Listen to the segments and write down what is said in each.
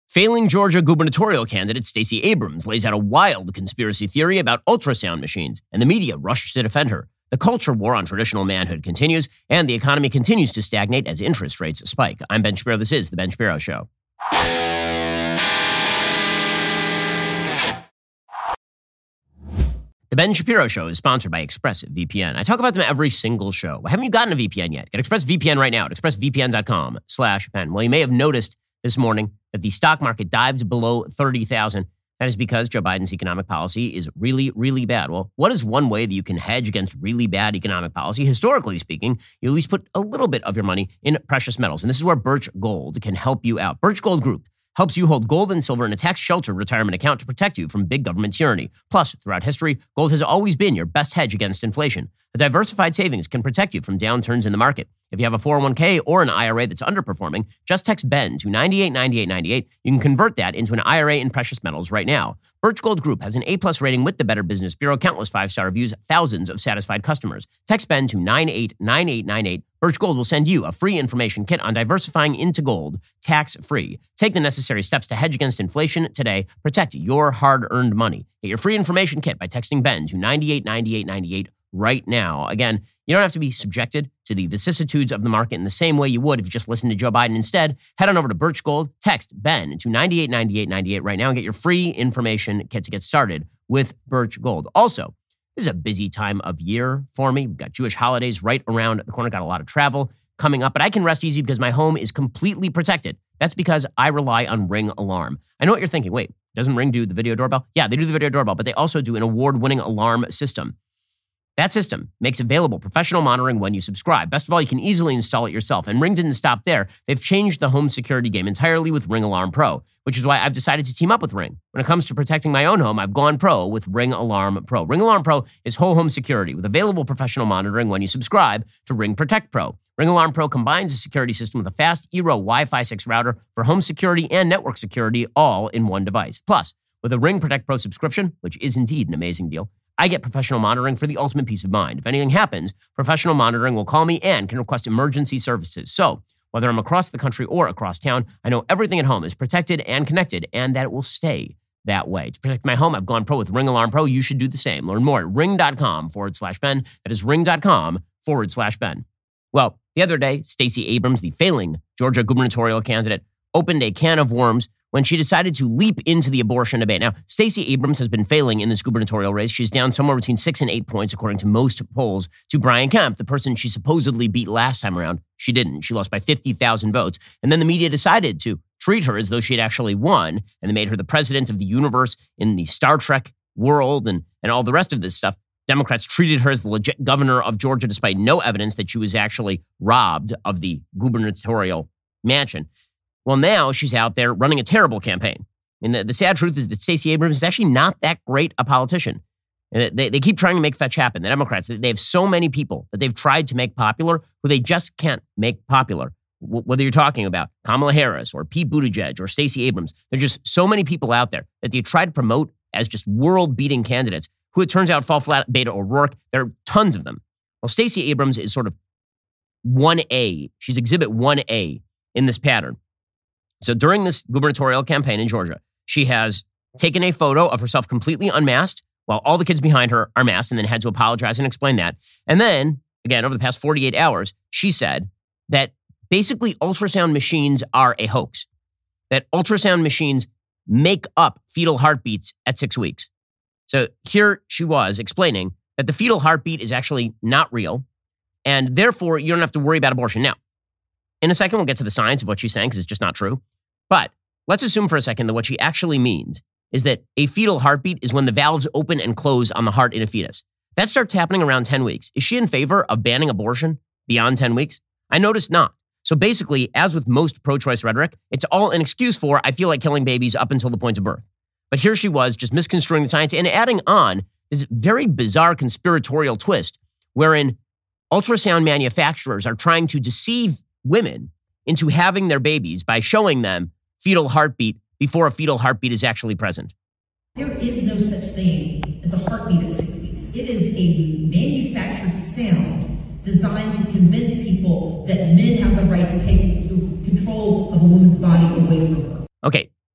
Failing Georgia gubernatorial candidate Stacey Abrams lays out a wild conspiracy theory about ultrasound machines, and the media rushes to defend her. The culture war on traditional manhood continues, and the economy continues to stagnate as interest rates spike. I'm Ben Shapiro. This is The Ben Shapiro Show. The Ben Shapiro Show is sponsored by ExpressVPN. I talk about them every single show. Haven't you gotten a VPN yet? Get ExpressVPN right now at expressvpn.com/Ben. Well, you may have noticed this morning that the stock market dived below 30,000. That is because Joe Biden's economic policy is really, really bad. Well, what is one way that you can hedge against really bad economic policy? Historically speaking, you at least put a little bit of your money in precious metals. And this is where Birch Gold can help you out. Birch Gold Group helps you hold gold and silver in a tax-sheltered retirement account to protect you from big government tyranny. Plus, throughout history, gold has always been your best hedge against inflation. A diversified savings can protect you from downturns in the market. If you have a 401k or an IRA that's underperforming, just text BEN to 989898. You can convert that into an IRA in precious metals right now. Birch Gold Group has an A+ rating with the Better Business Bureau, countless 5-star reviews, thousands of satisfied customers. Text BEN to 989898. Birch Gold will send you a free information kit on diversifying into gold, tax-free. Take the necessary steps to hedge against inflation today. Protect your hard-earned money. Get your free information kit by texting BEN to 989898 right now. Again, you don't have to be subjected to the vicissitudes of the market in the same way you would if you just listened to Joe Biden. Instead, head on over to Birch Gold, text BEN to 989898 right now and get your free information kit to get started with Birch Gold. Also, this is a busy time of year for me. We've got Jewish holidays right around the corner, got a lot of travel coming up, but I can rest easy because my home is completely protected. That's because I rely on Ring Alarm. I know what you're thinking. Wait, doesn't Ring do the video doorbell? Yeah, they do the video doorbell, but they also do an award-winning alarm system. That system makes available professional monitoring when you subscribe. Best of all, you can easily install it yourself. And Ring didn't stop there. They've changed the home security game entirely with Ring Alarm Pro, which is why I've decided to team up with Ring. When it comes to protecting my own home, I've gone pro with Ring Alarm Pro. Ring Alarm Pro is whole home security with available professional monitoring when you subscribe to Ring Protect Pro. Ring Alarm Pro combines a security system with a fast Eero Wi-Fi 6 router for home security and network security all in one device. Plus, with a Ring Protect Pro subscription, which is indeed an amazing deal, I get professional monitoring for the ultimate peace of mind. If anything happens, professional monitoring will call me and can request emergency services. So, whether I'm across the country or across town, I know everything at home is protected and connected, and that it will stay that way. To protect my home, I've gone pro with Ring Alarm Pro. You should do the same. Learn more at ring.com/Ben. That is ring.com/Ben. Well, the other day, Stacey Abrams, the failing Georgia gubernatorial candidate, opened a can of worms when she decided to leap into the abortion debate. Now, Stacey Abrams has been failing in this gubernatorial race. She's down somewhere between 6 and 8 points, according to most polls, to Brian Kemp, the person she supposedly beat last time around. She didn't. She lost by 50,000 votes. And then the media decided to treat her as though she had actually won, and they made her the president of the universe in the Star Trek world and all the rest of this stuff. Democrats treated her as the legit governor of Georgia, despite no evidence that she was actually robbed of the gubernatorial mansion. Well, now she's out there running a terrible campaign. And the sad truth is that Stacey Abrams is actually not that great a politician. They keep trying to make fetch happen. The Democrats, they have so many people that they've tried to make popular who they just can't make popular. Whether you're talking about Kamala Harris or Pete Buttigieg or Stacey Abrams, there's just so many people out there that they try to promote as just world-beating candidates who it turns out fall flat. Beto O'Rourke, there are tons of them. Well, Stacey Abrams is sort of 1A. She's exhibit 1A in this pattern. So during this gubernatorial campaign in Georgia, she has taken a photo of herself completely unmasked while all the kids behind her are masked, and then had to apologize and explain that. And then, again, over the past 48 hours, she said that basically ultrasound machines are a hoax, that ultrasound machines make up fetal heartbeats at 6 weeks. So here she was explaining that the fetal heartbeat is actually not real, and therefore you don't have to worry about abortion. Now, in a second, we'll get to the science of what she's saying because it's just not true. But let's assume for a second that what she actually means is that a fetal heartbeat is when the valves open and close on the heart in a fetus. That starts happening around 10 weeks. Is she in favor of banning abortion beyond 10 weeks? I noticed not. So basically, as with most pro-choice rhetoric, it's all an excuse for, I feel like killing babies up until the point of birth. But here she was just misconstruing the science and adding on this very bizarre conspiratorial twist wherein ultrasound manufacturers are trying to deceive women into having their babies by showing them fetal heartbeat before a fetal heartbeat is actually present. There is no such thing as a heartbeat at 6 weeks. It is a manufactured sound designed to convince people that men have the right to take control of a woman's body away from her. Okay,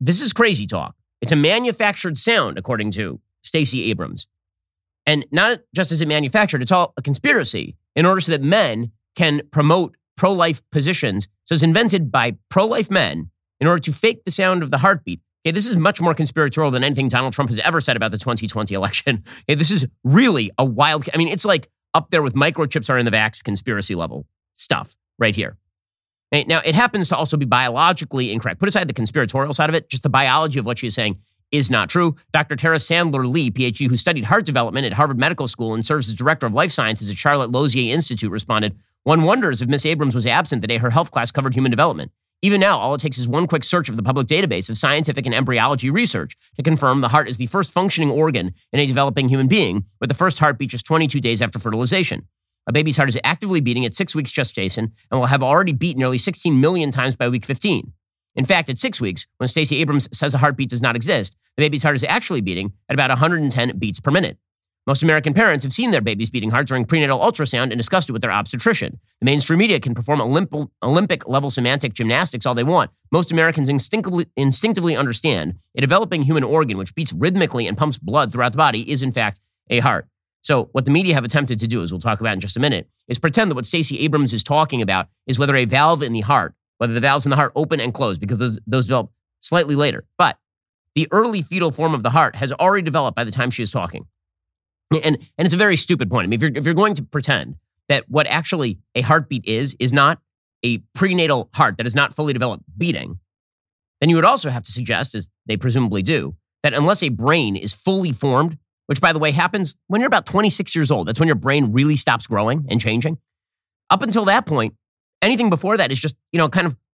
This is crazy talk. It's a manufactured sound, according to Stacey Abrams. And not just is it manufactured, it's all a conspiracy in order so that men can promote pro-life positions. So it's invented by pro-life men in order to fake the sound of the heartbeat. Okay, this is much more conspiratorial than anything Donald Trump has ever said about the 2020 election. Okay, this is really a wild, I mean, it's like up there with microchips are in the vax conspiracy level stuff right here. Okay, now, it happens to also be biologically incorrect. Put aside the conspiratorial side of it, just the biology of what she's saying is not true. Dr. Tara Sandler Lee, PhD, who studied heart development at Harvard Medical School and serves as director of life sciences at Charlotte Lozier Institute, responded, "One wonders if Miss Abrams was absent the day her health class covered human development. Even now, all it takes is one quick search of the public database of scientific and embryology research to confirm the heart is the first functioning organ in a developing human being, with the first heartbeat just 22 days after fertilization. A baby's heart is actively beating at 6 weeks gestation and will have already beat nearly 16 million times by week 15. In fact, at 6 weeks, when Stacey Abrams says a heartbeat does not exist, the baby's heart is actually beating at about 110 beats per minute. Most American parents have seen their baby's beating heart during prenatal ultrasound and discussed it with their obstetrician. The mainstream media can perform Olympic-level semantic gymnastics all they want. Most Americans instinctively understand a developing human organ which beats rhythmically and pumps blood throughout the body is, in fact, a heart." So what the media have attempted to do, as we'll talk about in just a minute, is pretend that what Stacey Abrams is talking about is whether a valve in the heart, whether the valves in the heart open and close, because those develop slightly later. But the early fetal form of the heart has already developed by the time she is talking. And it's a very stupid point. I mean, if you're going to pretend that what actually a heartbeat is not a prenatal heart that is not fully developed beating, then you would also have to suggest, as they presumably do, that unless a brain is fully formed, which, by the way, happens when you're about 26 years old, that's when your brain really stops growing and changing. Up until that point, anything before that is just, kind of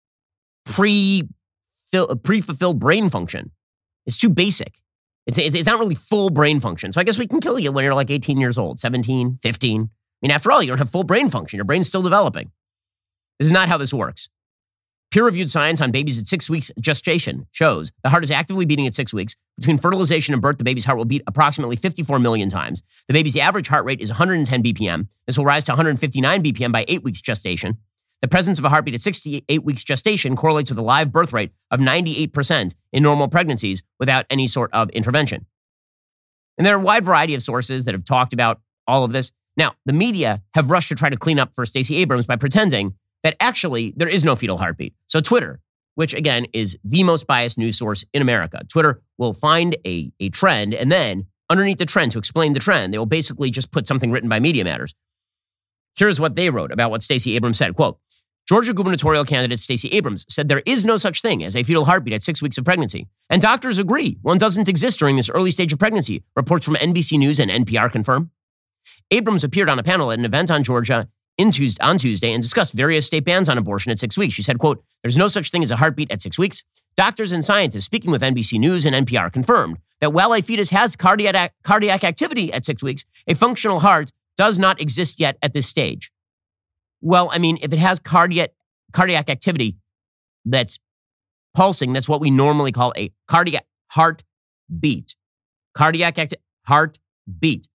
pre-fulfilled brain function. It's too basic. It's not really full brain function. So I guess we can kill you when you're like 18 years old, 17, 15. I mean, after all, you don't have full brain function. Your brain's still developing. This is not how this works. Peer-reviewed science on babies at 6 weeks gestation shows the heart is actively beating at 6 weeks. Between fertilization and birth, the baby's heart will beat approximately 54 million times. The baby's average heart rate is 110 BPM. This will rise to 159 BPM by 8 weeks gestation. The presence of a heartbeat at 68 weeks gestation correlates with a live birth rate of 98% in normal pregnancies without any sort of intervention. And there are a wide variety of sources that have talked about all of this. Now, the media have rushed to try to clean up for Stacey Abrams by pretending that actually there is no fetal heartbeat. So Twitter, which again is the most biased news source in America, Twitter will find a trend, and then underneath the trend, to explain the trend, they will basically just put something written by Media Matters. Here's what they wrote about what Stacey Abrams said. Quote, "Georgia gubernatorial candidate Stacey Abrams said there is no such thing as a fetal heartbeat at 6 weeks of pregnancy. And doctors agree one doesn't exist during this early stage of pregnancy, reports from NBC News and NPR confirm." Abrams appeared on a panel at an event on Georgia on Tuesday and discussed various state bans on abortion at 6 weeks. She said, quote, "There's no such thing as a heartbeat at 6 weeks. Doctors and scientists speaking with NBC News and NPR confirmed that while a fetus has cardiac activity at 6 weeks, a functional heart does not exist yet at this stage." Well, I mean, if it has cardiac activity that's pulsing, that's what we normally call a cardiac heartbeat. Heartbeat.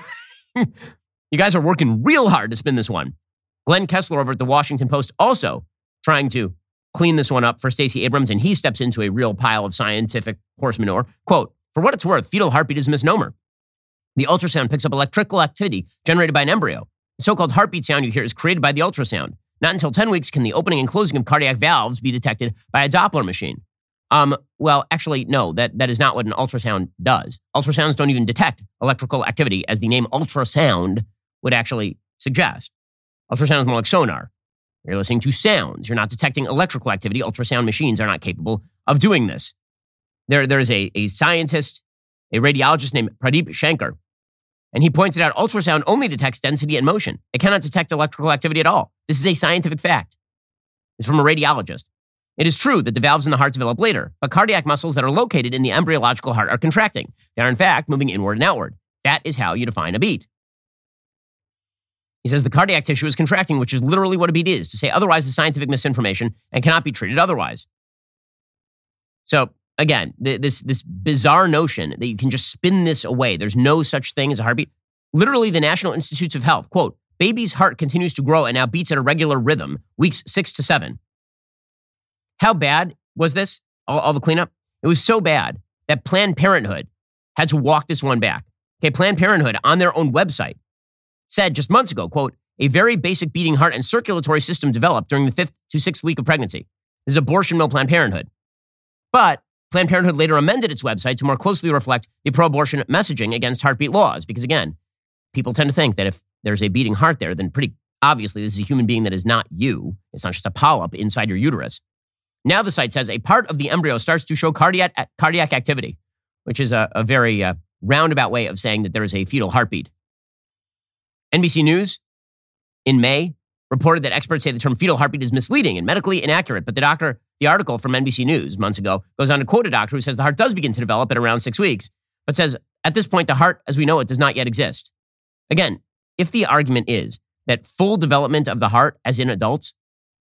You guys are working real hard to spin this one. Glenn Kessler over at the Washington Post also trying to clean this one up for Stacey Abrams, and he steps into a real pile of scientific horse manure. Quote, "For what it's worth, fetal heartbeat is a misnomer. The ultrasound picks up electrical activity generated by an embryo. The so-called heartbeat sound you hear is created by the ultrasound. Not until 10 weeks can the opening and closing of cardiac valves be detected by a Doppler machine." Well, actually, no, that is not what an ultrasound does. Ultrasounds don't even detect electrical activity, as the name ultrasound would actually suggest. Ultrasound is more like sonar. You're listening to sounds. You're not detecting electrical activity. Ultrasound machines are not capable of doing this. There is a scientist, a radiologist named Pradeep Shankar, and he pointed out ultrasound only detects density and motion. It cannot detect electrical activity at all. This is a scientific fact. It's from a radiologist. It is true that the valves in the heart develop later, but cardiac muscles that are located in the embryological heart are contracting. They are, in fact, moving inward and outward. That is how you define a beat. He says the cardiac tissue is contracting, which is literally what a beat is. To say otherwise is scientific misinformation and cannot be treated otherwise. So, again, this bizarre notion that you can just spin this away, there's no such thing as a heartbeat. Literally, the National Institutes of Health, quote, "Baby's heart continues to grow and now beats at a regular rhythm, weeks 6 to 7. How bad was this, all the cleanup? It was so bad that Planned Parenthood had to walk this one back. Okay, Planned Parenthood on their own website said just months ago, quote, a very basic beating heart and circulatory system developed during the 5th to 6th week of pregnancy. This is abortion mill Planned Parenthood. But Planned Parenthood later amended its website to more closely reflect the pro-abortion messaging against heartbeat laws. Because again, people tend to think that if there's a beating heart there, then pretty obviously this is a human being that is not you. It's not just a polyp inside your uterus. Now the site says a part of the embryo starts to show cardiac activity, which is a very roundabout way of saying that there is a fetal heartbeat. NBC News in May reported that experts say the term fetal heartbeat is misleading and medically inaccurate, but the article from NBC News months ago goes on to quote a doctor who says the heart does begin to develop at around 6 weeks, but says at this point the heart as we know it does not yet exist. Again, if the argument is that full development of the heart as in adults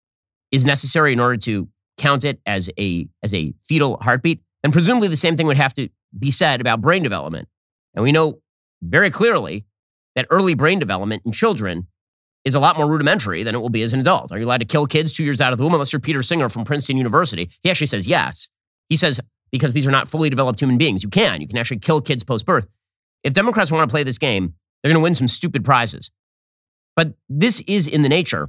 is necessary in order to count it as a fetal heartbeat, then presumably the same thing would have to be said about brain development. And we know very clearly that early brain development in children is a lot more rudimentary than it will be as an adult. Are you allowed to kill kids 2 years out of the womb unless you're Peter Singer from Princeton University? He actually says yes. He says because these are not fully developed human beings. You can actually kill kids post-birth. If Democrats want to play this game, they're going to win some stupid prizes. But this is in the nature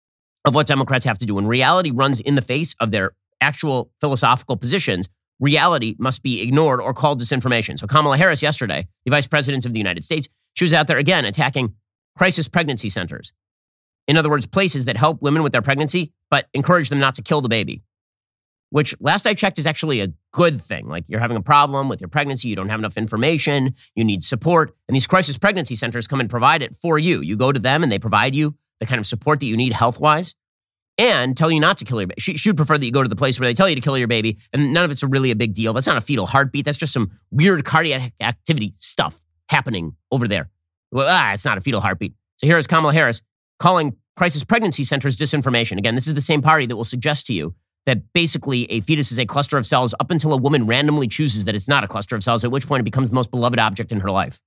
of what Democrats have to do. When reality runs in the face of their actual philosophical positions, reality must be ignored or called disinformation. So Kamala Harris yesterday, the vice president of the United States, she was out there again attacking crisis pregnancy centers. In other words, places that help women with their pregnancy, but encourage them not to kill the baby, which last I checked is actually a good thing. Like you're having a problem with your pregnancy, you don't have enough information, you need support, and these crisis pregnancy centers come and provide it for you. You go to them and they provide you the kind of support that you need health-wise and tell you not to kill your baby. She would prefer that you go to the place where they tell you to kill your baby and none of it's really a big deal. That's not a fetal heartbeat. That's just some weird cardiac activity stuff happening over there. Well, it's not a fetal heartbeat. So here is Kamala Harris calling crisis pregnancy centers disinformation. Again, this is the same party that will suggest to you that basically a fetus is a cluster of cells up until a woman randomly chooses that it's not a cluster of cells, at which point it becomes the most beloved object in her life.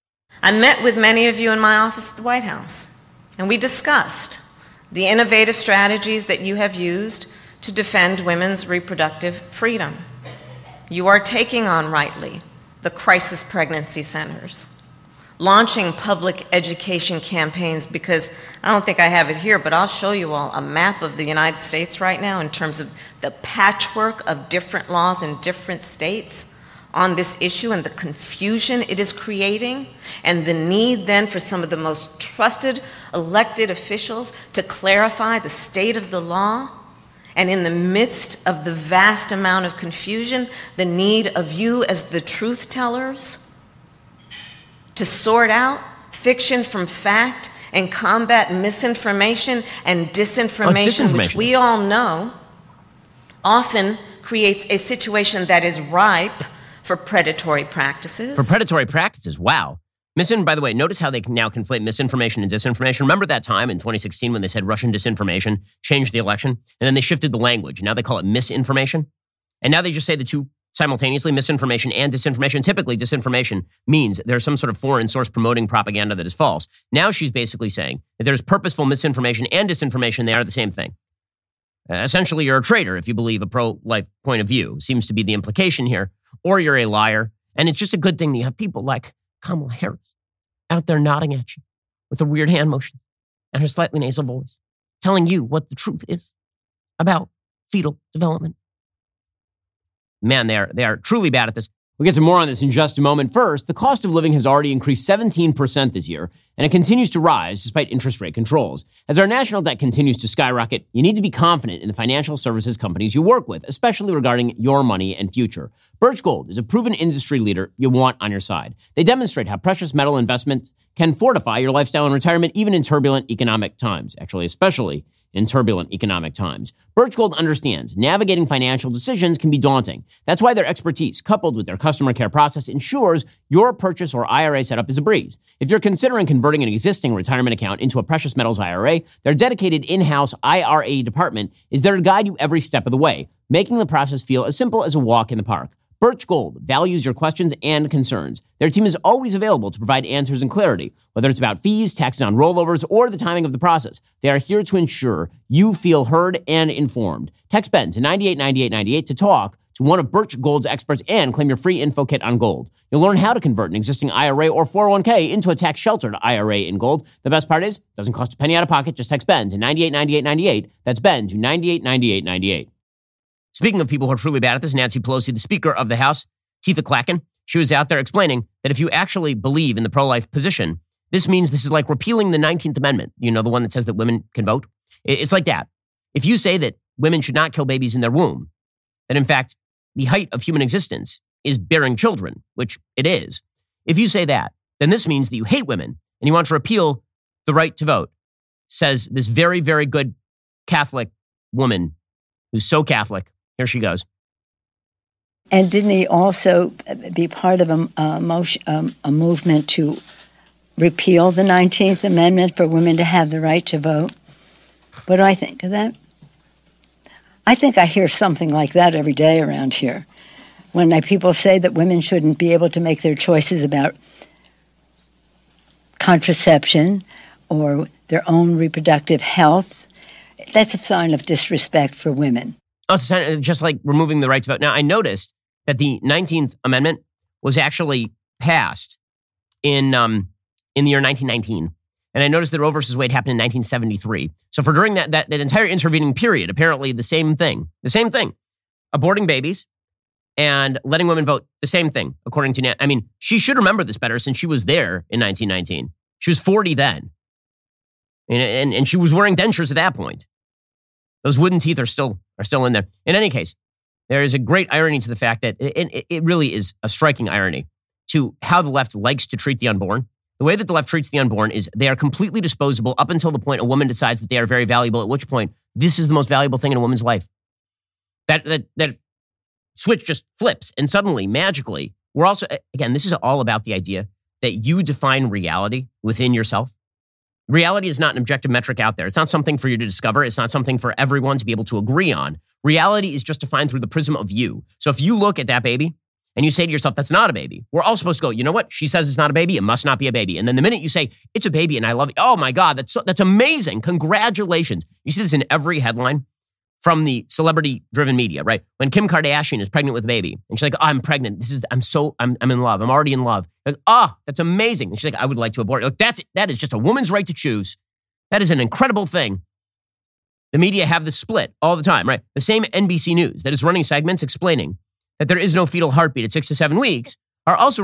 I met with many of you in my office at the White House, and we discussed the innovative strategies that you have used to defend women's reproductive freedom. You are taking on rightly the crisis pregnancy centers, launching public education campaigns, because I don't think I have it here, but I'll show you all a map of the United States right now in terms of the patchwork of different laws in different states on this issue and the confusion it is creating, and the need then for some of the most trusted elected officials to clarify the state of the law. And in the midst of the vast amount of confusion, the need of you as the truth tellers to sort out fiction from fact and combat misinformation and disinformation, which we all know often creates a situation that is ripe for predatory practices. For predatory practices, wow. By the way, notice how they now conflate misinformation and disinformation. Remember that time in 2016 when they said Russian disinformation changed the election? And then they shifted the language. Now they call it misinformation. And now they just say the two simultaneously, misinformation and disinformation. Typically, disinformation means there's some sort of foreign source promoting propaganda that is false. Now she's basically saying that there's purposeful misinformation and disinformation. They are the same thing. Essentially, you're a traitor if you believe a pro-life point of view, seems to be the implication here, or you're a liar. And it's just a good thing that you have people like Kamala Harris out there nodding at you with a weird hand motion and her slightly nasal voice, telling you what the truth is about fetal development. Man, they are truly bad at this. We'll get to more on this in just a moment. First, the cost of living has already increased 17% this year, and it continues to rise despite interest rate controls. As our national debt continues to skyrocket, you need to be confident in the financial services companies you work with, especially regarding your money and future. Birch Gold is a proven industry leader you want on your side. They demonstrate how precious metal investment can fortify your lifestyle and retirement even in turbulent economic times, actually, especially in turbulent economic times. Birch Gold understands navigating financial decisions can be daunting. That's why their expertise, coupled with their customer care process, ensures your purchase or IRA setup is a breeze. If you're considering converting an existing retirement account into a precious metals IRA, their dedicated in-house IRA department is there to guide you every step of the way, making the process feel as simple as a walk in the park. Birch Gold values your questions and concerns. Their team is always available to provide answers and clarity, whether it's about fees, taxes on rollovers, or the timing of the process. They are here to ensure you feel heard and informed. Text BEN to 989898 to talk to one of Birch Gold's experts and claim your free info kit on Gold. You'll learn how to convert an existing IRA or 401k into a tax-sheltered IRA in Gold. The best part is, it doesn't cost a penny out of pocket. Just text BEN to 989898. That's BEN to 989898. Speaking of people who are truly bad at this, Nancy Pelosi, the Speaker of the House, Tetha Clacken, she was out there explaining that if you actually believe in the pro-life position, this means this is like repealing the 19th Amendment, you know, the one that says that women can vote. It's like that. If you say that women should not kill babies in their womb, then in fact, the height of human existence is bearing children, which it is. If you say that, then this means that you hate women and you want to repeal the right to vote, says this very, very good Catholic woman who's so Catholic. Here she goes. And didn't he also be part of a movement to repeal the 19th Amendment for women to have the right to vote? What do I think of that? I think I hear something like that every day around here. When people say that women shouldn't be able to make their choices about contraception or their own reproductive health, that's a sign of disrespect for women. Oh, it's just like removing the right to vote. Now, I noticed that the 19th Amendment was actually passed in the year 1919. And I noticed that Roe versus Wade happened in 1973. So for during that entire intervening period, apparently the same thing, aborting babies and letting women vote, the same thing, according to I mean, she should remember this better since she was there in 1919. She was 40 then. And she was wearing dentures at that point. Those wooden teeth are still in there. In any case, there is a great irony to the fact that it really is a striking irony to how the left likes to treat the unborn. The way that the left treats the unborn is they are completely disposable up until the point a woman decides that they are very valuable, at which point this is the most valuable thing in a woman's life. That switch just flips, and suddenly, magically, we're also, again, this is all about the idea that you define reality within yourself. Reality is not an objective metric out there. It's not something for you to discover. It's not something for everyone to be able to agree on. Reality is just defined through the prism of you. So if you look at that baby, and you say to yourself, that's not a baby, we're all supposed to go, you know what? She says it's not a baby. It must not be a baby. And then the minute you say, it's a baby and I love it. Oh my God, that's amazing. Congratulations. You see this in every headline from the celebrity-driven media, right? When Kim Kardashian is pregnant with a baby and she's like, oh, I'm pregnant. I'm in love. I'm already in love. Like, that's amazing. And she's like, I would like to abort. Like, that is just a woman's right to choose. That is an incredible thing. The media have this split all the time, right? The same NBC News that is running segments explaining that there is no fetal heartbeat at 6 to 7 weeks are also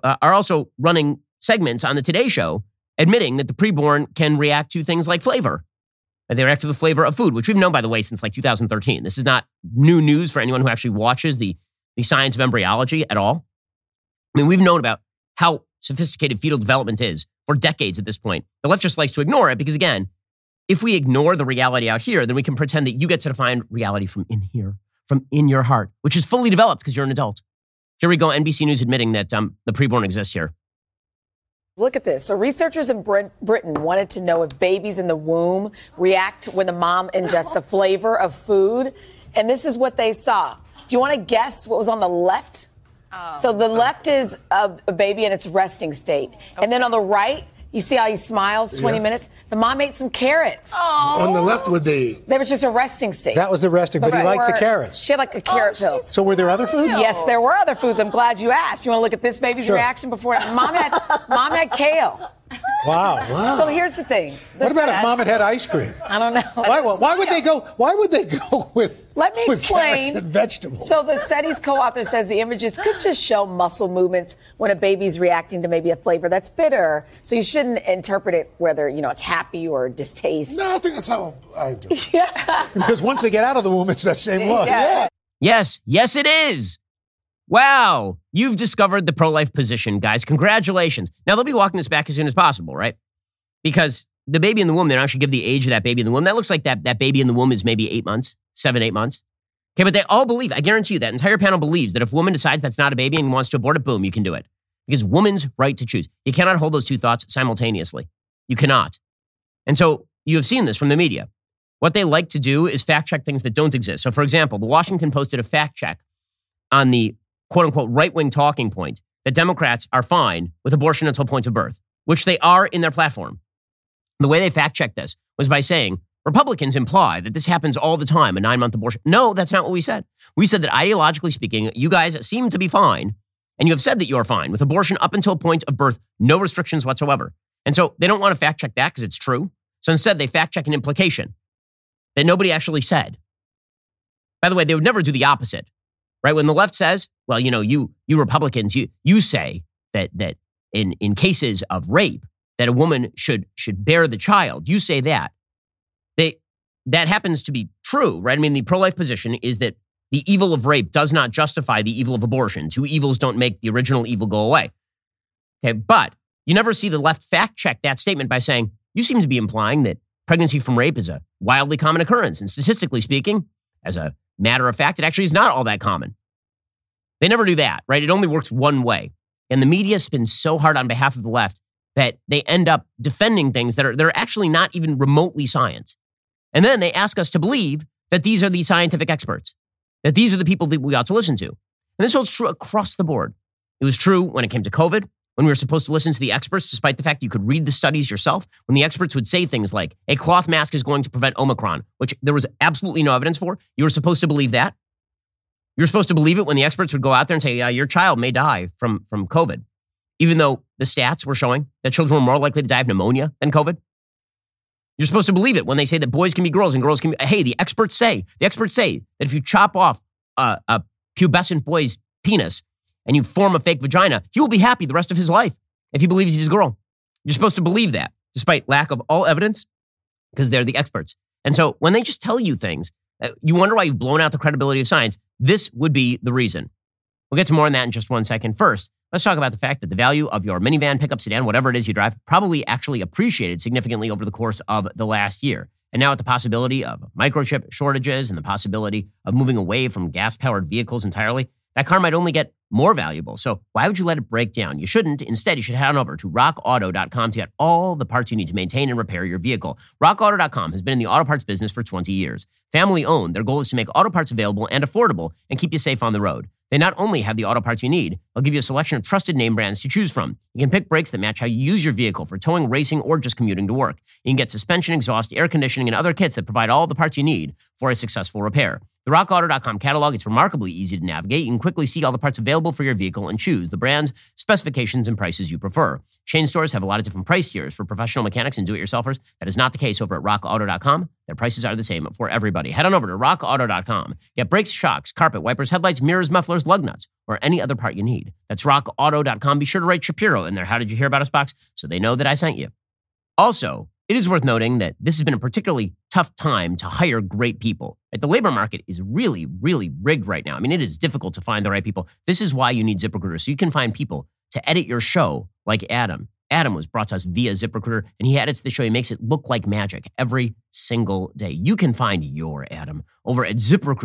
running segments on the Today Show admitting that the preborn can react to things like flavor. They react to the flavor of food, which we've known, by the way, since like 2013. This is not new news for anyone who actually watches the science of embryology at all. I mean, we've known about how sophisticated fetal development is for decades at this point. The left just likes to ignore it because, again, if we ignore the reality out here, then we can pretend that you get to define reality from in here, from in your heart, which is fully developed because you're an adult. Here we go, NBC News admitting that the preborn exists here. Look at this. So researchers in Britain wanted to know if babies in the womb react when the mom ingests a flavor of food. And this is what they saw. Do you want to guess what was on the left? So the left is a baby in its resting state. Okay. And then on the right, you see how he smiles 20 minutes? The mom ate some carrots. Oh. On the left with They were just a resting state. That was the resting, but he liked the carrots. She had like a carrot pill. So were there other foods? Yes, there were other foods. I'm glad you asked. You want to look at this baby's reaction before? Mom had kale. Wow. So here's the thing. What about if mom had ice cream? I don't know. Why would they go with Let me explain. Carrots and vegetables? So the study's co-author says the images could just show muscle movements when a baby's reacting to maybe a flavor that's bitter. So you shouldn't interpret it whether, it's happy or distaste. No, I think that's how I do it. Yeah. Because once they get out of the womb, it's that same look. Yeah. Yes, it is. Wow, you've discovered the pro-life position, guys. Congratulations. Now, they'll be walking this back as soon as possible, right? Because the baby in the womb, they don't actually give the age of that baby in the womb. That looks like that baby in the womb is maybe 8 months, 7-8 months. Okay, but they all believe, I guarantee you, that entire panel believes that if a woman decides that's not a baby and wants to abort it, boom, you can do it. Because woman's right to choose. You cannot hold those two thoughts simultaneously. You cannot. And so you have seen this from the media. What they like to do is fact check things that don't exist. So, for example, the Washington Post did a fact check on the quote-unquote right-wing talking point that Democrats are fine with abortion until point of birth, which they are in their platform. The way they fact-checked this was by saying Republicans imply that this happens all the time, a 9-month abortion. No, that's not what we said. We said that ideologically speaking, you guys seem to be fine, and you have said that you're fine with abortion up until point of birth, no restrictions whatsoever. And so they don't want to fact check that because it's true. So instead, they fact check an implication that nobody actually said. By the way, they would never do the opposite, right? When the left says, well, you Republicans, you say that in cases of rape, that a woman should bear the child. You say that. That happens to be true, right? I mean, the pro-life position is that the evil of rape does not justify the evil of abortion. Two evils don't make the original evil go away. Okay, but you never see the left fact check that statement by saying, you seem to be implying that pregnancy from rape is a wildly common occurrence. And statistically speaking, as a matter of fact, it actually is not all that common. They never do that, right? It only works one way. And the media spins so hard on behalf of the left that they end up defending things that are actually not even remotely science. And then they ask us to believe that these are the scientific experts, that these are the people that we ought to listen to. And this holds true across the board. It was true when it came to COVID, when we were supposed to listen to the experts, despite the fact you could read the studies yourself, when the experts would say things like, a cloth mask is going to prevent Omicron, which there was absolutely no evidence for. You were supposed to believe that. You were supposed to believe it when the experts would go out there and say, yeah, your child may die from COVID, even though the stats were showing that children were more likely to die of pneumonia than COVID. You're supposed to believe it when they say that boys can be girls and girls can be, hey, the experts say that if you chop off a pubescent boy's penis and you form a fake vagina, he will be happy the rest of his life if he believes he's a girl. You're supposed to believe that, despite lack of all evidence, because they're the experts. And so when they just tell you things, you wonder why you've blown out the credibility of science. This would be the reason. We'll get to more on that in just one second. First, let's talk about the fact that the value of your minivan, pickup, sedan, whatever it is you drive, probably actually appreciated significantly over the course of the last year. And now with the possibility of microchip shortages and the possibility of moving away from gas-powered vehicles entirely, that car might only get more valuable. So why would you let it break down? You shouldn't. Instead, you should head on over to rockauto.com to get all the parts you need to maintain and repair your vehicle. Rockauto.com has been in the auto parts business for 20 years. Family owned, their goal is to make auto parts available and affordable and keep you safe on the road. They not only have the auto parts you need, they'll give you a selection of trusted name brands to choose from. You can pick brakes that match how you use your vehicle for towing, racing, or just commuting to work. You can get suspension, exhaust, air conditioning, and other kits that provide all the parts you need for a successful repair. The RockAuto.com catalog is remarkably easy to navigate. You can quickly see all the parts available for your vehicle and choose the brands, specifications, and prices you prefer. Chain stores have a lot of different price tiers for professional mechanics and do-it-yourselfers. That is not the case over at RockAuto.com. Their prices are the same for everybody. Head on over to RockAuto.com. Get brakes, shocks, carpet, wipers, headlights, mirrors, mufflers, lug nuts, or any other part you need. That's RockAuto.com. Be sure to write Shapiro in their How Did You Hear About Us box so they know that I sent you. Also, it is worth noting that this has been a particularly tough time to hire great people. The labor market is really, really rigged right now. I mean, it is difficult to find the right people. This is why you need ZipRecruiter, so you can find people to edit your show like Adam. Adam was brought to us via ZipRecruiter, and he edits the show. He makes it look like magic every single day. You can find your Adam over at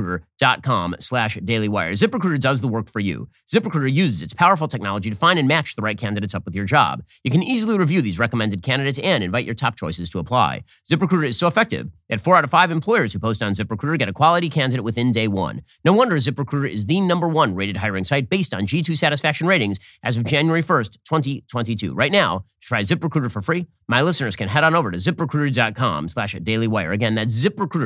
ZipRecruiter.com/dailywire. ZipRecruiter does the work for you. ZipRecruiter uses its powerful technology to find and match the right candidates up with your job. You can easily review these recommended candidates and invite your top choices to apply. ZipRecruiter is so effective that 4 out of 5 employers who post on ZipRecruiter get a quality candidate within day one. No wonder ZipRecruiter is the #1 rated hiring site based on G2 satisfaction ratings as of January 1st, 2022. Right now, to try ZipRecruiter for free, my listeners can head on over to ZipRecruiter.com/dailywire. Again, that's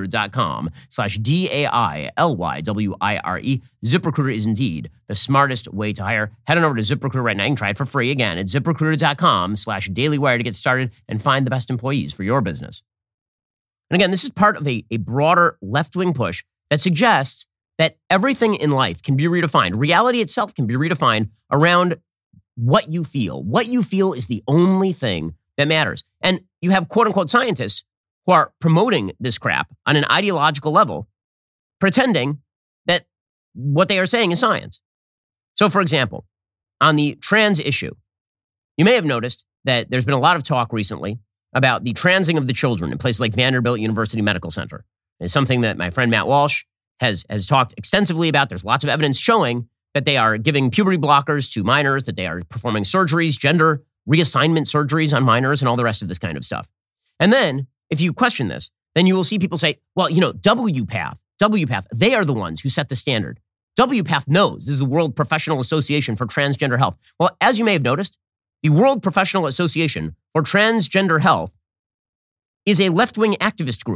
ZipRecruiter.com/DAILYWIRE. ZipRecruiter is indeed the smartest way to hire. Head on over to ZipRecruiter right now. You can try it for free. Again, at ZipRecruiter.com/dailywire to get started and find the best employees for your business. And again, this is part of a broader left-wing push that suggests that everything in life can be redefined. Reality itself can be redefined around what you feel. What you feel is the only thing that matters. And you have quote-unquote scientists who are promoting this crap on an ideological level, pretending that what they are saying is science. So, for example, on the trans issue, you may have noticed that there's been a lot of talk recently about the transing of the children in places like Vanderbilt University Medical Center. It's something that my friend Matt Walsh has talked extensively about. There's lots of evidence showing that they are giving puberty blockers to minors, that they are performing surgeries, gender reassignment surgeries on minors, and all the rest of this kind of stuff. And then, if you question this, then you will see people say, well, WPATH, they are the ones who set the standard. WPATH knows. This is the World Professional Association for Transgender Health. Well, as you may have noticed, the World Professional Association for Transgender Health is a left-wing activist group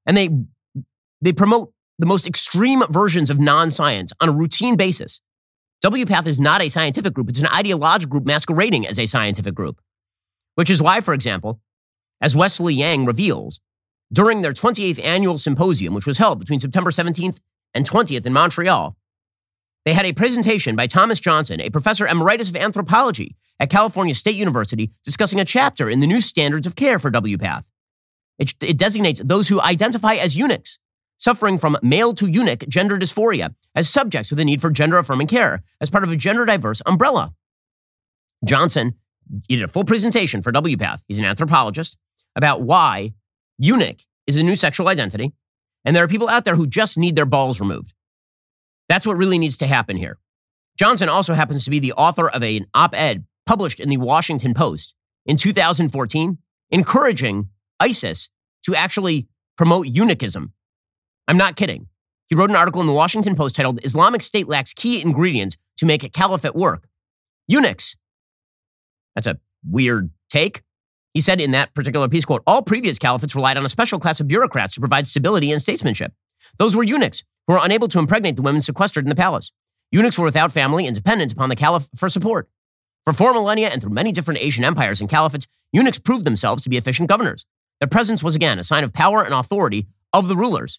And they promote the most extreme versions of non-science on a routine basis. WPATH is not a scientific group. It's an ideological group masquerading as a scientific group, which is why, for example, as Wesley Yang reveals, during their 28th annual symposium, which was held between September 17th and 20th in Montreal, they had a presentation by Thomas Johnson, a professor emeritus of anthropology at California State University, discussing a chapter in the new standards of care for WPATH. It designates those who identify as eunuchs, suffering from male-to-eunuch gender dysphoria, as subjects with a need for gender-affirming care as part of a gender-diverse umbrella. Johnson, he did a full presentation for WPATH, he's an anthropologist, about why eunuch is a new sexual identity, and there are people out there who just need their balls removed. That's what really needs to happen here. Johnson also happens to be the author of an op-ed published in the Washington Post in 2014, encouraging ISIS to actually promote eunuchism. I'm not kidding. He wrote an article in the Washington Post titled, "Islamic State Lacks Key Ingredients to Make a Caliphate Work." Eunuchs. That's a weird take. He said in that particular piece, quote, "All previous caliphates relied on a special class of bureaucrats to provide stability and statesmanship. Those were eunuchs who were unable to impregnate the women sequestered in the palace. Eunuchs were without family and dependent upon the caliph for support. For 4 millennia and through many different Asian empires and caliphates, eunuchs proved themselves to be efficient governors. Their presence was again a sign of power and authority of the rulers."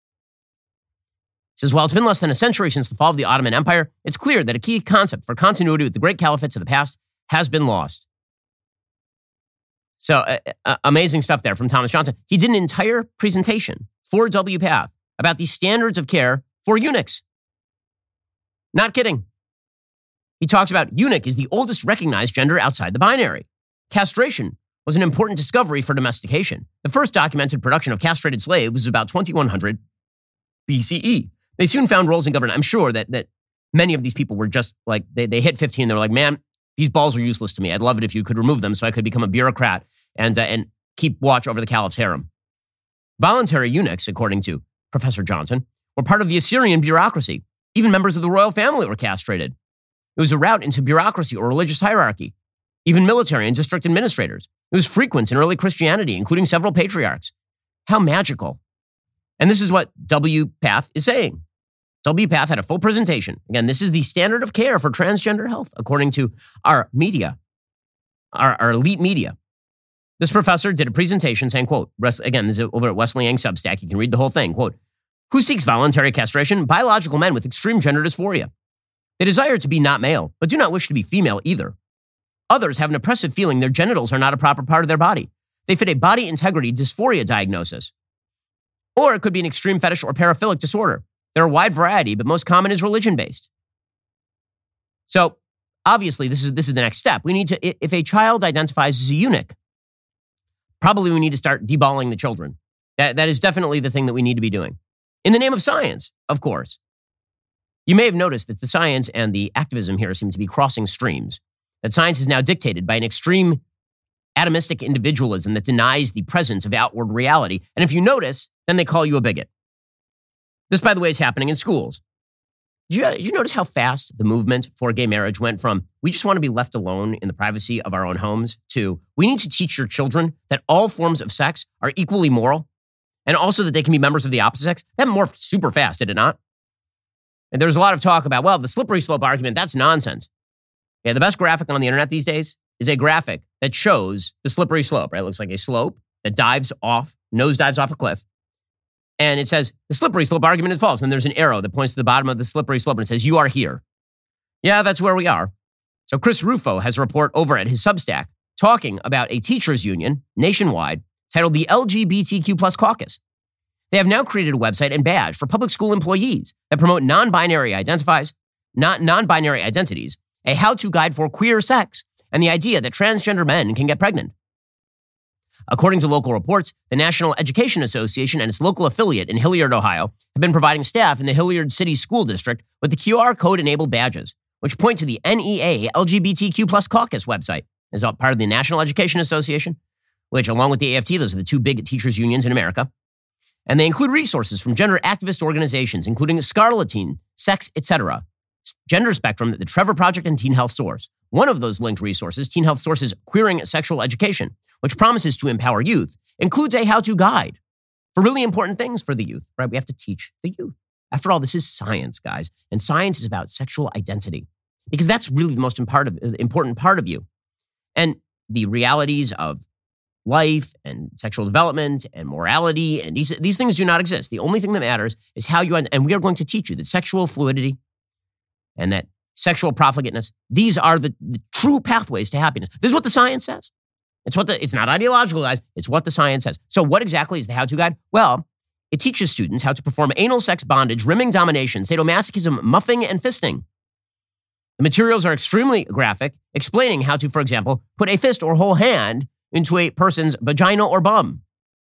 He says, while it's been less than a century since the fall of the Ottoman Empire, it's clear that a key concept for continuity with the great caliphates of the past has been lost. So amazing stuff there from Thomas Johnson. He did an entire presentation for WPATH about the standards of care for eunuchs. Not kidding. He talks about eunuch is the oldest recognized gender outside the binary. Castration was an important discovery for domestication. The first documented production of castrated slaves was about 2100 BCE. They soon found roles in government. I'm sure that many of these people were just like, they hit 15. They were like, man, these balls are useless to me. I'd love it if you could remove them so I could become a bureaucrat and keep watch over the caliph's harem. Voluntary eunuchs, according to Professor Johnson, were part of the Assyrian bureaucracy. Even members of the royal family were castrated. It was a route into bureaucracy or religious hierarchy. Even military and district administrators. It was frequent in early Christianity, including several patriarchs. How magical. And this is what WPATH is saying. WPATH had a full presentation. Again, this is the standard of care for transgender health, according to our media, our elite media. This professor did a presentation saying, quote, again, this is over at Wesley Yang Substack. You can read the whole thing. Quote, "Who seeks voluntary castration? Biological men with extreme gender dysphoria. They desire to be not male, but do not wish to be female either. Others have an oppressive feeling their genitals are not a proper part of their body. They fit a body integrity dysphoria diagnosis. Or it could be an extreme fetish or paraphilic disorder. There are a wide variety, but most common is religion-based." So, obviously, this is the next step. We need to, if a child identifies as a eunuch, probably we need to start deballing the children. That is definitely the thing that we need to be doing. In the name of science, of course. You may have noticed that the science and the activism here seem to be crossing streams. That science is now dictated by an extreme atomistic individualism that denies the presence of outward reality. And if you notice, then they call you a bigot. This, by the way, is happening in schools. Did you notice how fast the movement for gay marriage went from, we just want to be left alone in the privacy of our own homes, to, we need to teach your children that all forms of sex are equally moral, and also that they can be members of the opposite sex? That morphed super fast, did it not? And there's a lot of talk about, well, the slippery slope argument, that's nonsense. Yeah, the best graphic on the internet these days is a graphic that shows the slippery slope, right? It looks like a slope that nosedives off a cliff. And it says, the slippery slope argument is false. And there's an arrow that points to the bottom of the slippery slope and it says, you are here. Yeah, that's where we are. So Chris Rufo has a report over at his Substack talking about a teachers union nationwide titled the LGBTQ+ Caucus. They have now created a website and badge for public school employees that promote non-binary identities, a how-to guide for queer sex, and the idea that transgender men can get pregnant. According to local reports, the National Education Association and its local affiliate in Hilliard, Ohio, have been providing staff in the Hilliard City School District with the QR code-enabled badges, which point to the NEA LGBTQ+ Caucus website as part of the National Education Association, which, along with the AFT, those are the two big teachers' unions in America. And they include resources from gender activist organizations, including Scarleteen, Sex, etc., Gender Spectrum, the Trevor Project, and Teen Health Source. One of those linked resources, Teen Health Source's Queering Sexual Education, which promises to empower youth, includes a how-to guide. for really important things for the youth, right? We have to teach the youth. After all, this is science, guys. And science is about sexual identity because that's really the most important part of you. And the realities of life and sexual development and morality and these things do not exist. The only thing that matters is how you, and we are going to teach you that sexual fluidity and that sexual profligateness, these are the true pathways to happiness. This is what the science says. It's not ideological, guys. It's what the science says. So what exactly is the how-to guide? Well, it teaches students how to perform anal sex bondage, rimming domination, sadomasochism, muffing, and fisting. The materials are extremely graphic, explaining how to, for example, put a fist or whole hand into a person's vagina or bum.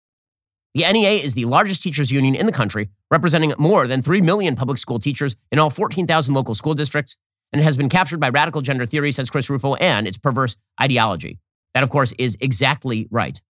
The NEA is the largest teachers union in the country, representing more than 3 million public school teachers in all 14,000 local school districts, and it has been captured by radical gender theory, says Chris Rufo, and its perverse ideology. That, of course, is exactly right.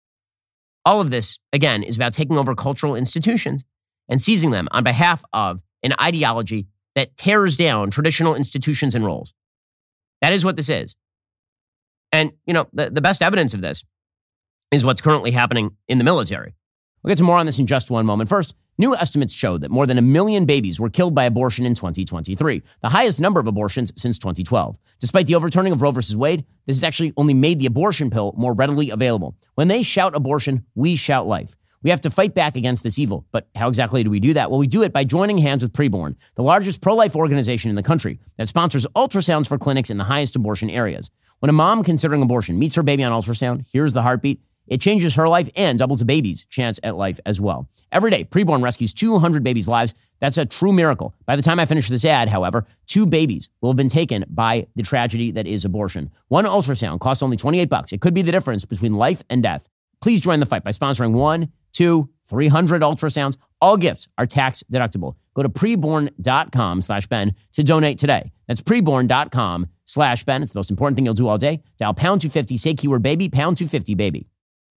All of this, again, is about taking over cultural institutions and seizing them on behalf of an ideology that tears down traditional institutions and roles. That is what this is. And, the best evidence of this is what's currently happening in the military. We'll get to more on this in just one moment. First, new estimates show that more than 1 million babies were killed by abortion in 2023, the highest number of abortions since 2012. Despite the overturning of Roe v. Wade, this has actually only made the abortion pill more readily available. When they shout abortion, we shout life. We have to fight back against this evil. But how exactly do we do that? Well, we do it by joining hands with Preborn, the largest pro-life organization in the country that sponsors ultrasounds for clinics in the highest abortion areas. When a mom considering abortion meets her baby on ultrasound, hears the heartbeat, it changes her life and doubles a baby's chance at life as well. Every day, Preborn rescues 200 babies' lives. That's a true miracle. By the time I finish this ad, however, 2 babies will have been taken by the tragedy that is abortion. One ultrasound costs only $28. It could be the difference between life and death. Please join the fight by sponsoring 1, 2, 300 ultrasounds. All gifts are tax deductible. Go to preborn.com/Ben to donate today. That's preborn.com/Ben. It's the most important thing you'll do all day. Dial pound 250, say keyword baby, pound 250 baby.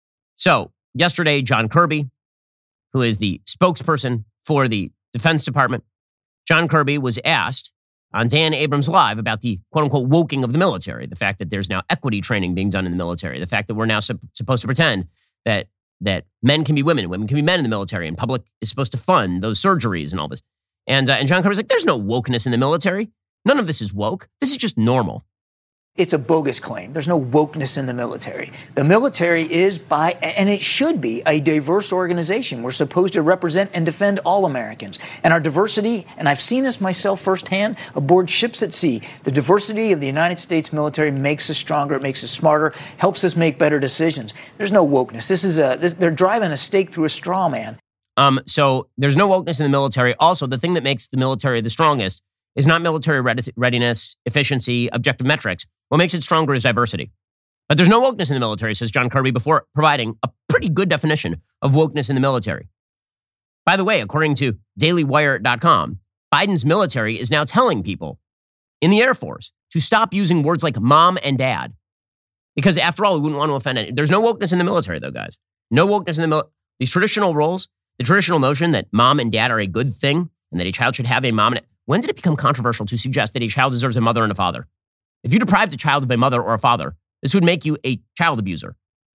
So yesterday, John Kirby, who is the spokesperson for the Defense Department, John Kirby was asked on Dan Abrams Live about the quote-unquote woking of the military, the fact that there's now equity training being done in the military, the fact that we're now supposed to pretend that men can be women and women can be men in the military and public is supposed to fund those surgeries and all this. And John Kirby's like, there's no wokeness in the military. None of this is woke. This is just normal. It's a bogus claim. There's no wokeness in the military. The military is and it should be, a diverse organization. We're supposed to represent and defend all Americans. And our diversity, and I've seen this myself firsthand aboard ships at sea, the diversity of the United States military makes us stronger, it makes us smarter, helps us make better decisions. There's no wokeness. They're driving a stake through a straw man. So there's no wokeness in the military. Also, the thing that makes the military the strongest is not military readiness, efficiency, objective metrics. What makes it stronger is diversity. But there's no wokeness in the military, says John Kirby, before providing a pretty good definition of wokeness in the military. By the way, according to dailywire.com, Biden's military is now telling people in the Air Force to stop using words like mom and dad. Because after all, we wouldn't want to offend anyone. There's no wokeness in the military, though, guys. No wokeness in the military. These traditional roles, the traditional notion that mom and dad are a good thing and that a child should have a mom and when did it become controversial to suggest that a child deserves a mother and a father? If you deprived a child of a mother or a father, this would make you a child abuser.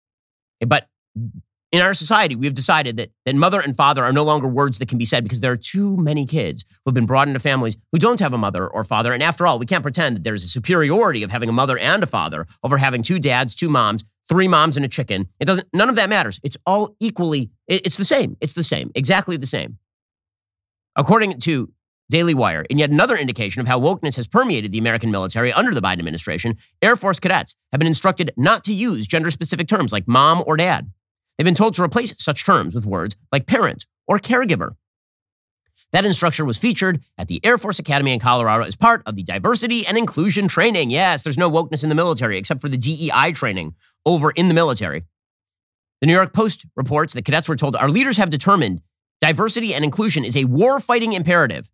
But in our society, we have decided that mother and father are no longer words that can be said because there are too many kids who have been brought into families who don't have a mother or father. And after all, we can't pretend that there's a superiority of having a mother and a father over having 2 dads, 2 moms, 3 moms and a chicken. None of that matters. It's all equally, it's the same. It's the same, exactly the same. According to Daily Wire, in yet another indication of how wokeness has permeated the American military under the Biden administration, Air Force cadets have been instructed not to use gender-specific terms like mom or dad. They've been told to replace such terms with words like parent or caregiver. That instruction was featured at the Air Force Academy in Colorado as part of the diversity and inclusion training. Yes, there's no wokeness in the military except for the DEI training over in the military. The New York Post reports that cadets were told our leaders have determined diversity and inclusion is a war-fighting imperative.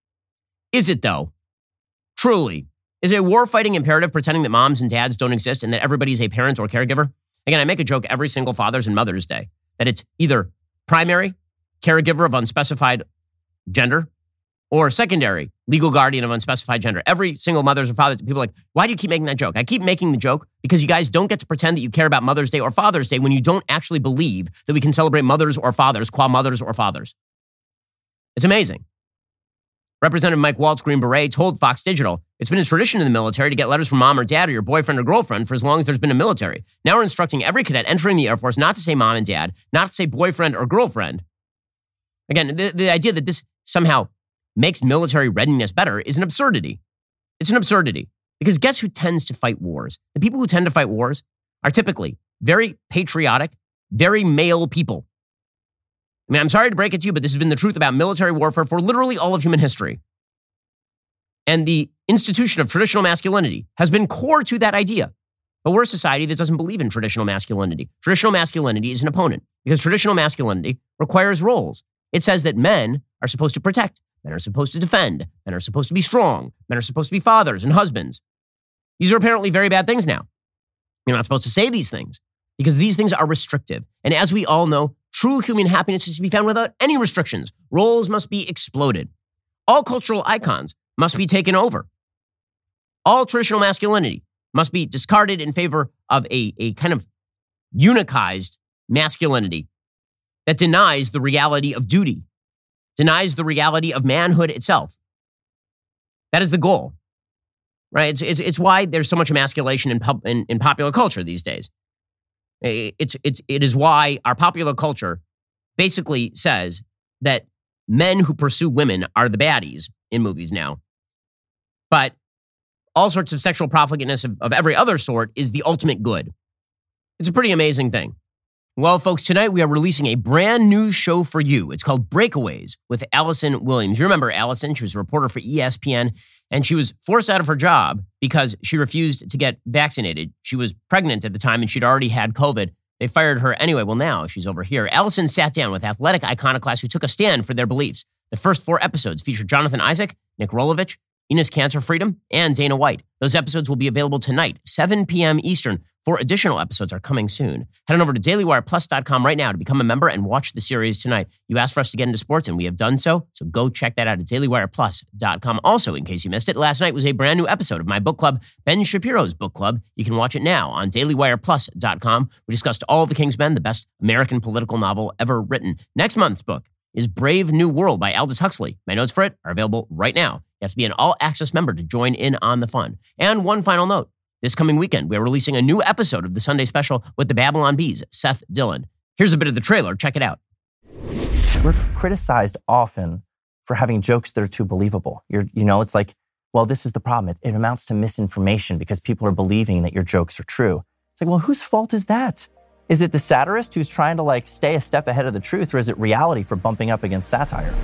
Is it, though? Truly. Is it a war-fighting imperative pretending that moms and dads don't exist and that everybody's a parent or caregiver? Again, I make a joke every single Father's and Mother's Day that it's either primary, caregiver of unspecified gender, or secondary legal guardian of unspecified gender. Every single mother's or father's. People are like, why do you keep making that joke? I keep making the joke because you guys don't get to pretend that you care about Mother's Day or Father's Day when you don't actually believe that we can celebrate mothers or fathers qua mothers or fathers. It's amazing. Representative Mike Waltz, Green Beret, told Fox Digital, it's been a tradition in the military to get letters from mom or dad or your boyfriend or girlfriend for as long as there's been a military. Now we're instructing every cadet entering the Air Force not to say mom and dad, not to say boyfriend or girlfriend. Again, the idea that this somehow makes military readiness better is an absurdity. It's an absurdity. Because guess who tends to fight wars? The people who tend to fight wars are typically very patriotic, very male people. I mean, I'm sorry to break it to you, but this has been the truth about military warfare for literally all of human history. And the institution of traditional masculinity has been core to that idea. But we're a society that doesn't believe in traditional masculinity. Traditional masculinity is an opponent because traditional masculinity requires roles. It says that men are supposed to protect. Men are supposed to defend. Men are supposed to be strong. Men are supposed to be fathers and husbands. These are apparently very bad things now. You're not supposed to say these things because these things are restrictive. And as we all know, true human happiness is to be found without any restrictions. Roles must be exploded. All cultural icons must be taken over. All traditional masculinity must be discarded in favor of a kind of unicized masculinity that denies the reality of duty, denies the reality of manhood itself. That is the goal, right? It's why there's so much emasculation in popular culture these days. It is why our popular culture basically says that men who pursue women are the baddies in movies now. But all sorts of sexual profligateness of every other sort is the ultimate good. It's a pretty amazing thing. Well, folks, tonight we are releasing a brand new show for you. It's called Breakaways with Allison Williams. You remember Allison? She was a reporter for ESPN, and she was forced out of her job because she refused to get vaccinated. She was pregnant at the time, and she'd already had COVID. They fired her anyway. Well, now she's over here. Allison sat down with athletic iconoclasts who took a stand for their beliefs. The first 4 episodes featured Jonathan Isaac, Nick Rolovich, Enos Cancer Freedom, and Dana White. Those episodes will be available tonight, 7 p.m. Eastern. 4 additional episodes are coming soon. Head on over to DailyWirePlus.com right now to become a member and watch the series tonight. You asked for us to get into sports, and we have done so go check that out at DailyWirePlus.com. Also, in case you missed it, last night was a brand new episode of my book club, Ben Shapiro's Book Club. You can watch it now on DailyWirePlus.com. We discussed All of the King's Men, the best American political novel ever written. Next month's book is Brave New World by Aldous Huxley. My notes for it are available right now. You have to be an all-access member to join in on the fun. And one final note. This coming weekend, we're releasing a new episode of the Sunday Special with the Babylon Bees, Seth Dillon. Here's a bit of the trailer. Check it out. We're criticized often for having jokes that are too believable. It's like, well, this is the problem. It amounts to misinformation because people are believing that your jokes are true. It's like, well, whose fault is that? Is it the satirist who's trying to stay a step ahead of the truth, or is it reality for bumping up against satire?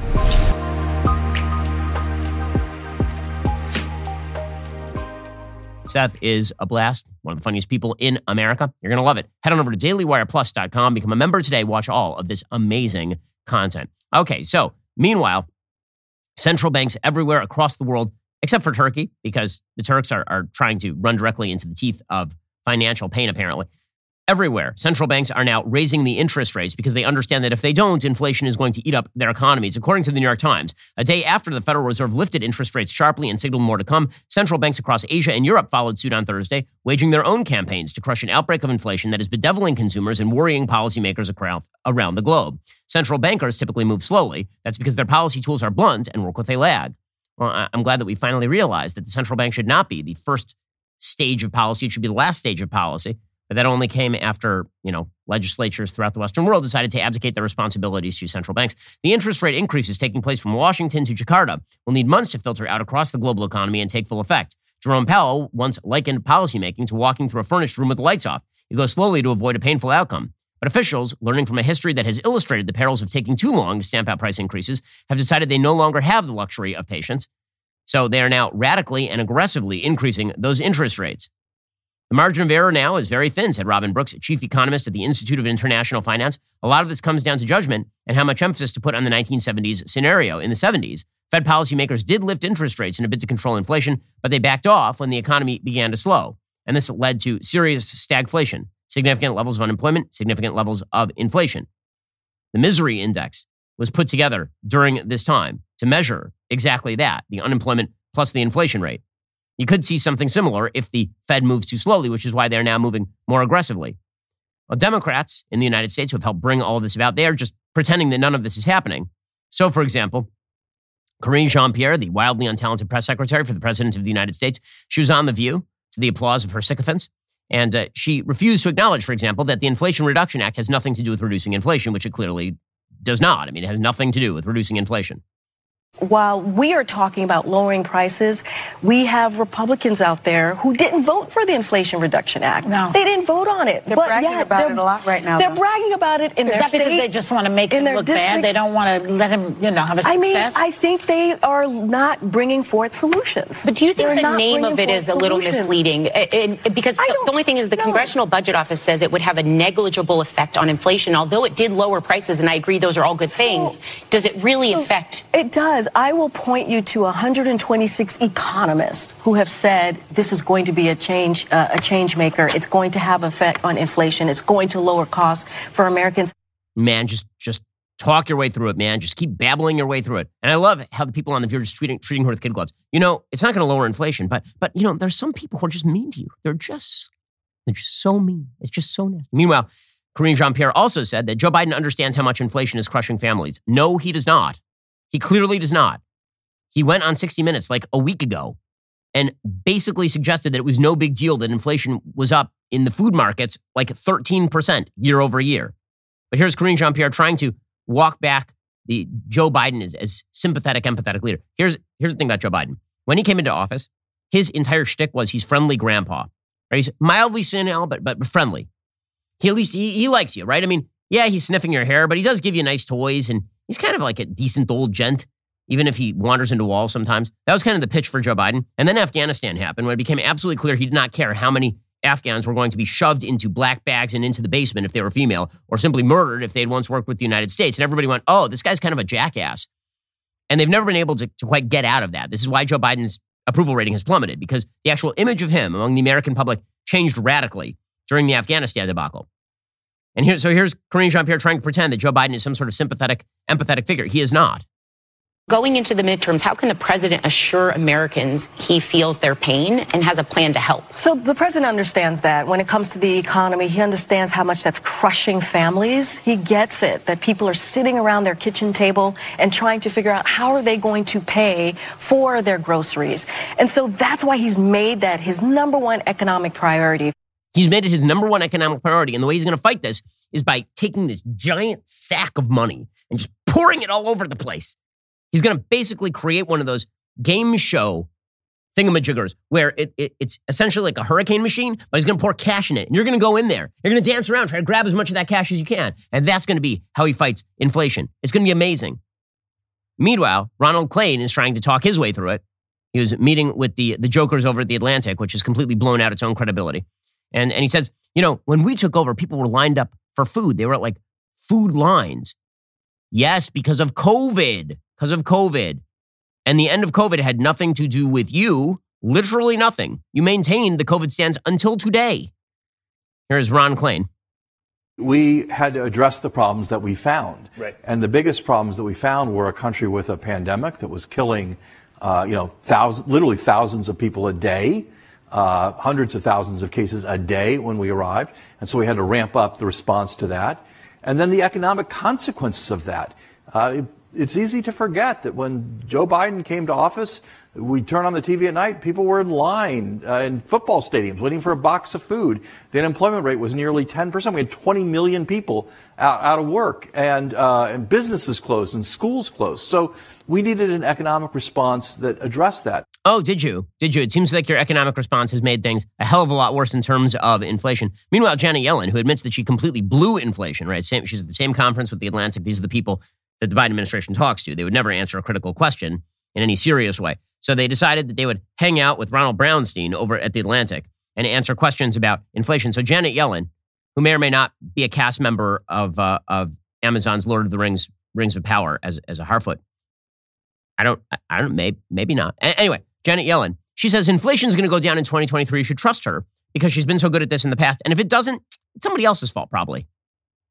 Seth is a blast, one of the funniest people in America. You're going to love it. Head on over to DailyWirePlus.com, become a member today, watch all of this amazing content. Okay, so meanwhile, central banks everywhere across the world, except for Turkey, because the Turks are trying to run directly into the teeth of financial pain, apparently. Everywhere, central banks are now raising the interest rates because they understand that if they don't, inflation is going to eat up their economies. According to the New York Times, a day after the Federal Reserve lifted interest rates sharply and signaled more to come, central banks across Asia and Europe followed suit on Thursday, waging their own campaigns to crush an outbreak of inflation that is bedeviling consumers and worrying policymakers around the globe. Central bankers typically move slowly. That's because their policy tools are blunt and work with a lag. Well, I'm glad that we finally realized that the central bank should not be the first stage of policy. It should be the last stage of policy. But that only came after, legislatures throughout the Western world decided to abdicate their responsibilities to central banks. The interest rate increases taking place from Washington to Jakarta will need months to filter out across the global economy and take full effect. Jerome Powell once likened policymaking to walking through a furnished room with the lights off. You go slowly to avoid a painful outcome. But officials, learning from a history that has illustrated the perils of taking too long to stamp out price increases, have decided they no longer have the luxury of patience. So they are now radically and aggressively increasing those interest rates. The margin of error now is very thin, said Robin Brooks, chief economist at the Institute of International Finance. A lot of this comes down to judgment and how much emphasis to put on the 1970s scenario. In the 70s, Fed policymakers did lift interest rates in a bid to control inflation, but they backed off when the economy began to slow. And this led to serious stagflation, significant levels of unemployment, significant levels of inflation. The misery index, was put together during this time to measure exactly that, the unemployment plus the inflation rate. You could see something similar if the Fed moves too slowly, which is why they're now moving more aggressively. Well, Democrats in the United States who have helped bring all of this about, they are just pretending that none of this is happening. So, for example, Karine Jean-Pierre, the wildly untalented press secretary for the President of the United States, she was on The View to the applause of her sycophants. And she refused to acknowledge, for example, that the Inflation Reduction Act has nothing to do with reducing inflation, which it clearly does not. I mean, it has nothing to do with reducing inflation. While we are talking about lowering prices, we have Republicans out there who didn't vote for the Inflation Reduction Act. No. They didn't vote on it. They're bragging about it a lot right now. They're bragging about it in their state. Is that because they just want to make him look bad? They don't want to let him, have a success? I think they are not bringing forth solutions. But do you think the name of it is a little misleading? Because the only thing is the Congressional Budget Office says it would have a negligible effect on inflation, although it did lower prices, and I agree those are all good things. Does it really affect? It does. I will point you to 126 economists who have said this is going to be a change maker. It's going to have effect on inflation. It's going to lower costs for Americans. Man, just talk your way through it, man. Just keep babbling your way through it. And I love how the people on The View are just treating her with kid gloves. It's not going to lower inflation, but there's some people who are just mean to you. They're just so mean. It's just so nasty. Meanwhile, Karine Jean-Pierre also said that Joe Biden understands how much inflation is crushing families. No, he does not. He clearly does not. He went on 60 Minutes like a week ago and basically suggested that it was no big deal that inflation was up in the food markets like 13% year over year. But here's Karine Jean-Pierre trying to walk back the Joe Biden as sympathetic, empathetic leader. Here's the thing about Joe Biden. When he came into office, his entire shtick was he's friendly grandpa. Right? He's mildly senile, but friendly. He at least he likes you, right? I mean, yeah, he's sniffing your hair, but he does give you nice toys, and he's kind of like a decent old gent, even if he wanders into walls sometimes. That was kind of the pitch for Joe Biden. And then Afghanistan happened when it became absolutely clear he did not care how many Afghans were going to be shoved into black bags and into the basement if they were female, or simply murdered if they'd once worked with the United States. And everybody went, oh, this guy's kind of a jackass. And they've never been able to quite get out of that. This is why Joe Biden's approval rating has plummeted, because the actual image of him among the American public changed radically during the Afghanistan debacle. And here's Karine Jean-Pierre trying to pretend that Joe Biden is some sort of sympathetic, empathetic figure. He is not. Going into the midterms, how can the president assure Americans he feels their pain and has a plan to help? So the president understands that when it comes to the economy, he understands how much that's crushing families. He gets it, that people are sitting around their kitchen table and trying to figure out how are they going to pay for their groceries. And so that's why he's made that his number one economic priority. He's made it his number one economic priority. And the way he's going to fight this is by taking this giant sack of money and just pouring it all over the place. He's going to basically create one of those game show thingamajiggers where it's essentially like a hurricane machine, but he's going to pour cash in it. And you're going to go in there. You're going to dance around, try to grab as much of that cash as you can. And that's going to be how he fights inflation. It's going to be amazing. Meanwhile, Ronald Klain is trying to talk his way through it. He was meeting with the jokers over at The Atlantic, which has completely blown out its own credibility. And he says, when we took over, people were lined up for food. They were at like food lines. Yes, because of COVID. And the end of COVID had nothing to do with you, literally nothing. You maintained the COVID stance until today. Here's Ron Klain. We had to address the problems that we found. Right. And the biggest problems that we found were a country with a pandemic that was killing, literally thousands of people a day, hundreds of thousands of cases a day when we arrived. And so we had to ramp up the response to that. And then the economic consequences of that. It's easy to forget that when Joe Biden came to office, we turn on the TV at night, people were in line in football stadiums waiting for a box of food. The unemployment rate was nearly 10%. We had 20 million people out of work, and businesses closed and schools closed. So we needed an economic response that addressed that. Oh, did you? It seems like your economic response has made things a hell of a lot worse in terms of inflation. Meanwhile, Janet Yellen, who admits that she completely blew inflation, right? She's at the same conference with The Atlantic. These are the people that the Biden administration talks to. They would never answer a critical question in any serious way. So they decided that they would hang out with Ronald Brownstein over at The Atlantic and answer questions about inflation. So Janet Yellen, who may or may not be a cast member of Amazon's Lord of the Rings, Rings of Power as a Harfoot. I don't, maybe not. Anyway, Janet Yellen, she says inflation is going to go down in 2023. You should trust her because she's been so good at this in the past. And if it doesn't, it's somebody else's fault, probably.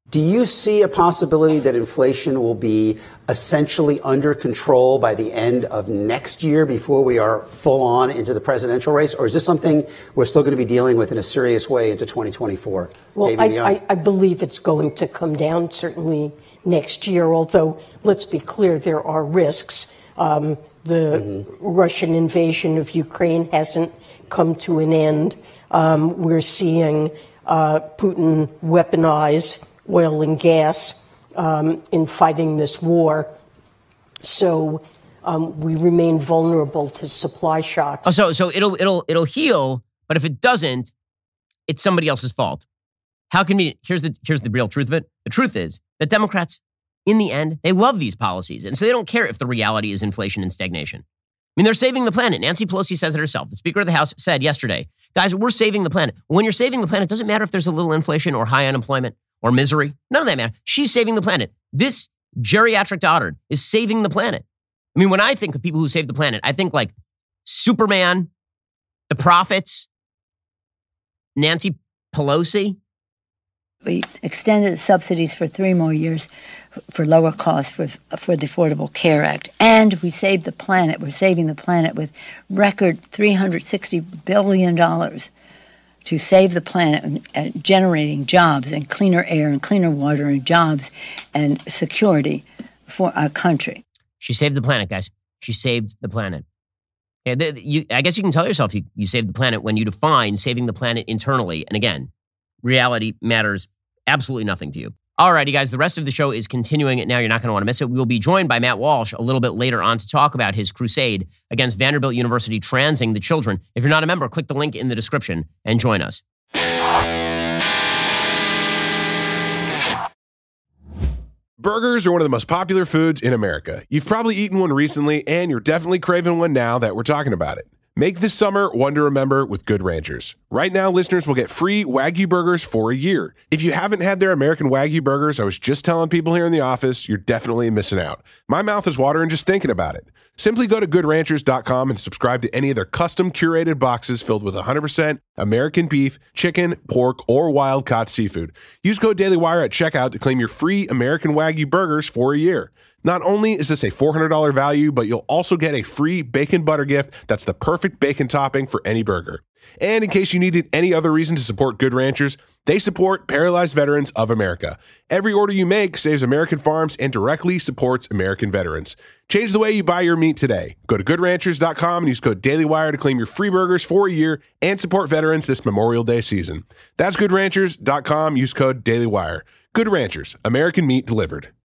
Do you see a possibility that inflation will be essentially under control by the end of next year before we are full on into the presidential race? Or is this something we're still going to be dealing with in a serious way into 2024? Well, I believe it's going to come down certainly next year, although let's be clear, there are risks. The Russian invasion of Ukraine hasn't come to an end. We're seeing Putin weaponize oil and gas in fighting this war. So we remain vulnerable to supply shocks. Oh, so it'll heal, but if it doesn't, it's somebody else's fault. How convenient. Here's the real truth of it. The truth is that Democrats, in the end, they love these policies. And so they don't care if the reality is inflation and stagnation. I mean, they're saving the planet. Nancy Pelosi says it herself. The Speaker of the House said yesterday, guys, we're saving the planet. When you're saving the planet, it doesn't matter if there's a little inflation or high unemployment or misery. None of that matters. She's saving the planet. This geriatric dotard is saving the planet. I mean, when I think of people who save the planet, I think like Superman, the prophets, Nancy Pelosi. We extended subsidies for 3 more years for lower costs for the Affordable Care Act. And we saved the planet. We're saving the planet with record $360 billion to save the planet and generating jobs and cleaner air and cleaner water and jobs and security for our country. She saved the planet, guys. She saved the planet. I guess you can tell yourself you saved the planet when you define saving the planet internally. And again, reality matters absolutely nothing to you. All righty, guys, the rest of the show is continuing. Now you're not going to want to miss it. We will be joined by Matt Walsh a little bit later on to talk about his crusade against Vanderbilt University transing the children. If you're not a member, click the link in the description and join us. Burgers are one of the most popular foods in America. You've probably eaten one recently, and you're definitely craving one now that we're talking about it. Make this summer one to remember with Good Ranchers. Right now, listeners will get free Wagyu burgers for a year. If you haven't had their American Wagyu burgers, I was just telling people here in the office, you're definitely missing out. My mouth is watering just thinking about it. Simply go to goodranchers.com and subscribe to any of their custom curated boxes filled with 100% American beef, chicken, pork, or wild-caught seafood. Use code DailyWire at checkout to claim your free American Wagyu burgers for a year. Not only is this a $400 value, but you'll also get a free bacon butter gift that's the perfect bacon topping for any burger. And in case you needed any other reason to support Good Ranchers, they support Paralyzed Veterans of America. Every order you make saves American farms and directly supports American veterans. Change the way you buy your meat today. Go to goodranchers.com and use code DailyWire to claim your free burgers for a year and support veterans this Memorial Day season. That's goodranchers.com. Use code DailyWire. Good Ranchers, American meat delivered.